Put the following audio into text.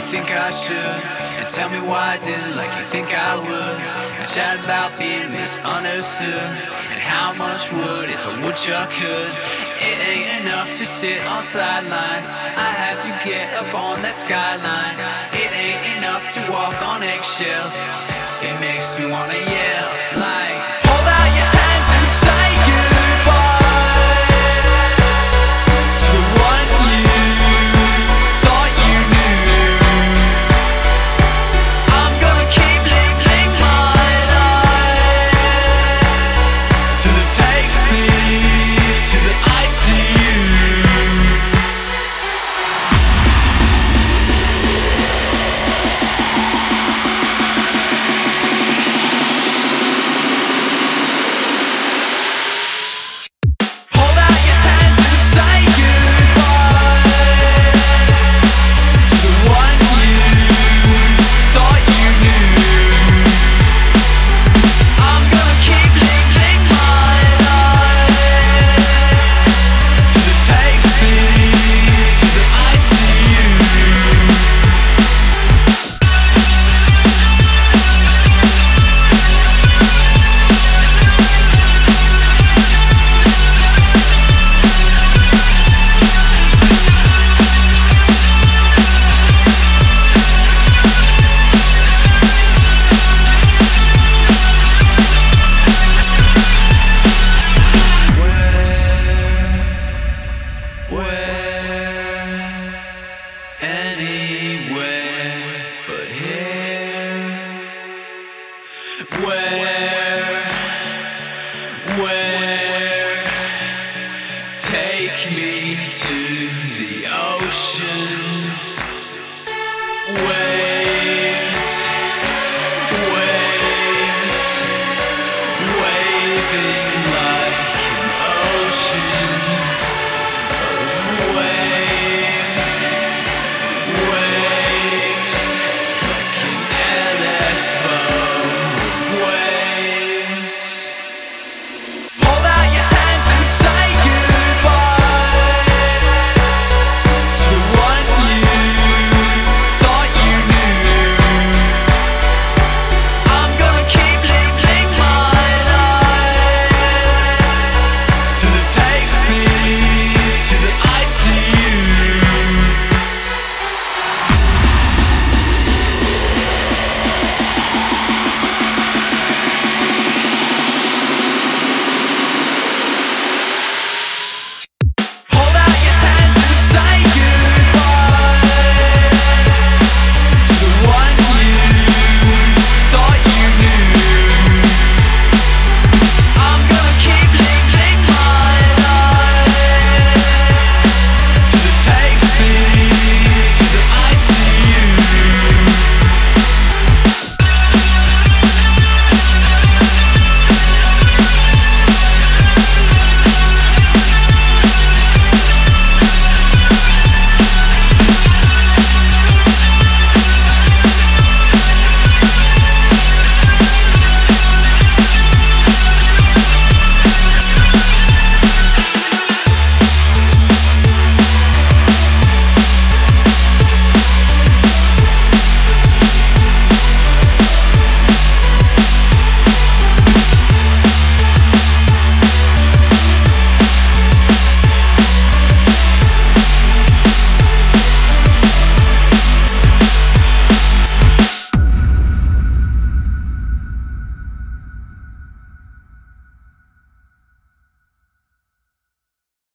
think I should, and tell me why I didn't like you think I would, and chat about being misunderstood, and how much would if I would you could. It ain't enough to sit on sidelines, I have to get up on that skyline. It ain't enough to walk on eggshells, it makes me wanna yell like, hold out your hands and say goodbye to the one you thought you knew. I'm gonna keep living my life till it takes me to the ICU. Where, take me to the ocean.